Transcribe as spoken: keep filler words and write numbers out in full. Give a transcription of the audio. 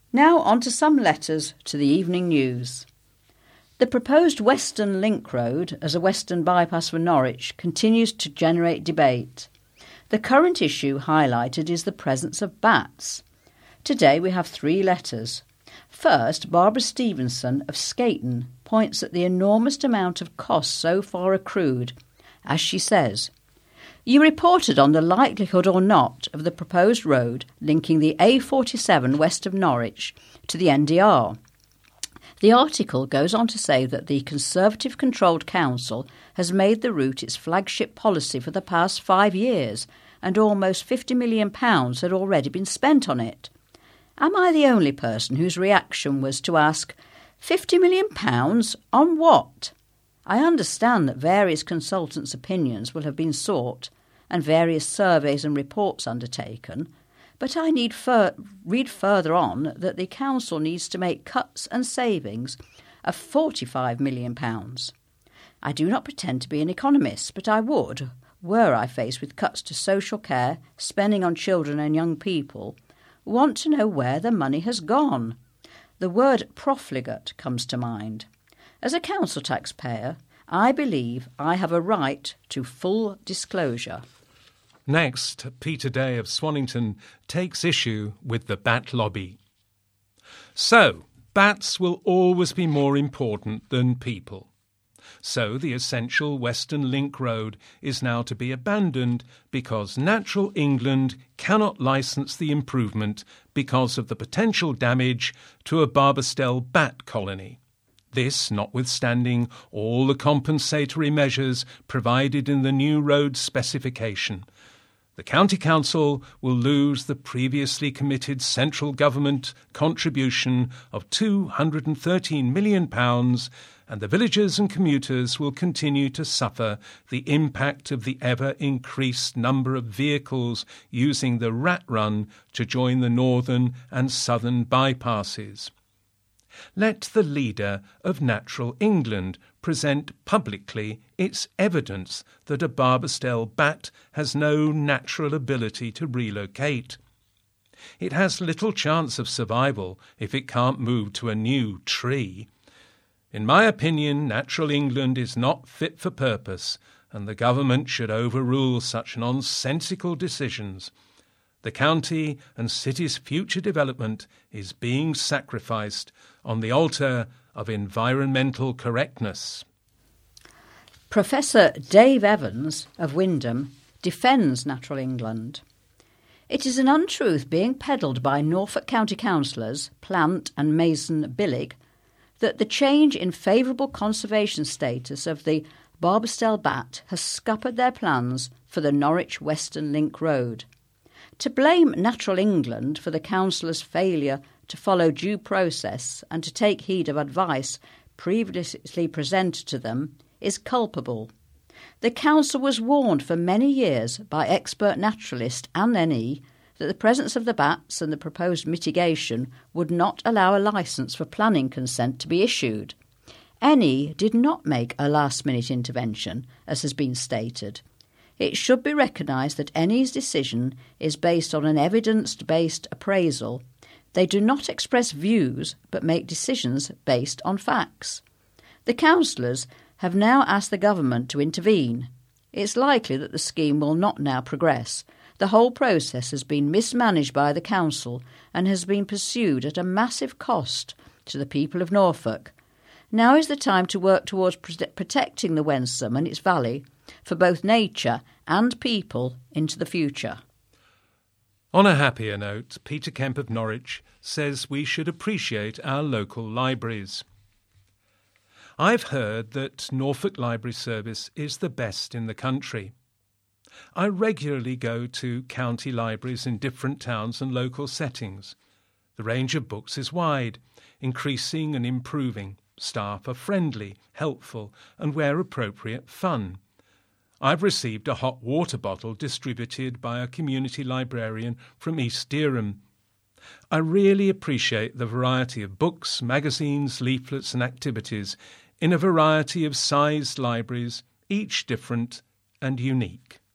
Now on to some letters to the Evening News. The proposed Western Link Road as a western bypass for Norwich continues to generate debate. The current issue highlighted is the presence of bats. Today we have three letters. First, Barbara Stevenson of Skayton points at the enormous amount of costs so far accrued. As she says, "You reported on the likelihood or not of the proposed road linking the A forty-seven west of Norwich to the N D R. The article goes on to say that the Conservative-controlled council has made the route its flagship policy for the past five years and almost fifty million pounds had already been spent on it. Am I the only person whose reaction was to ask, fifty million pounds on what? I understand that various consultants' opinions will have been sought and various surveys and reports undertaken, but I need fur- read further on that the council needs to make cuts and savings of forty-five million pounds. I do not pretend to be an economist, but I would, were I faced with cuts to social care, spending on children and young people, want to know where the money has gone. The word profligate comes to mind. As a council taxpayer, I believe I have a right to full disclosure." Next, Peter Day of Swannington takes issue with the bat lobby. So, bats will always be more important than people. So the essential Western Link Road is now to be abandoned because Natural England cannot licence the improvement because of the potential damage to a Barbastell bat colony. This notwithstanding all the compensatory measures provided in the new road specification. The County Council will lose the previously committed central government contribution of two hundred thirteen million pounds, and the villagers and commuters will continue to suffer the impact of the ever-increased number of vehicles using the Rat Run to join the northern and southern bypasses. Let the leader of Natural England present publicly its evidence that a Barbastell bat has no natural ability to relocate. It has little chance of survival if it can't move to a new tree. In my opinion, Natural England is not fit for purpose, and the government should overrule such nonsensical decisions. The county and city's future development is being sacrificed on the altar of environmental correctness. Professor Dave Evans of Wymondham defends Natural England. It is an untruth being peddled by Norfolk County councillors Plant and Mason Billig that the change in favourable conservation status of the Barbastell bat has scuppered their plans for the Norwich Western Link Road. To blame Natural England for the councillors' failure to follow due process and to take heed of advice previously presented to them is culpable. The council was warned for many years by expert naturalists and N E that the presence of the bats and the proposed mitigation would not allow a licence for planning consent to be issued. N E did not make a last-minute intervention, as has been stated. It should be recognised that N E's decision is based on an evidence-based appraisal. They do not express views but make decisions based on facts. The councillors have now asked the government to intervene. It's likely that the scheme will not now progress. The whole process has been mismanaged by the council and has been pursued at a massive cost to the people of Norfolk. Now is the time to work towards protecting the Wensum and its valley for both nature and people into the future. On a happier note, Peter Kemp of Norwich says we should appreciate our local libraries. I've heard that Norfolk Library Service is the best in the country. I regularly go to county libraries in different towns and local settings. The range of books is wide, increasing and improving. Staff are friendly, helpful, and where appropriate, fun. I've received a hot water bottle distributed by a community librarian from East Dereham. I really appreciate the variety of books, magazines, leaflets and activities in a variety of sized libraries, each different and unique.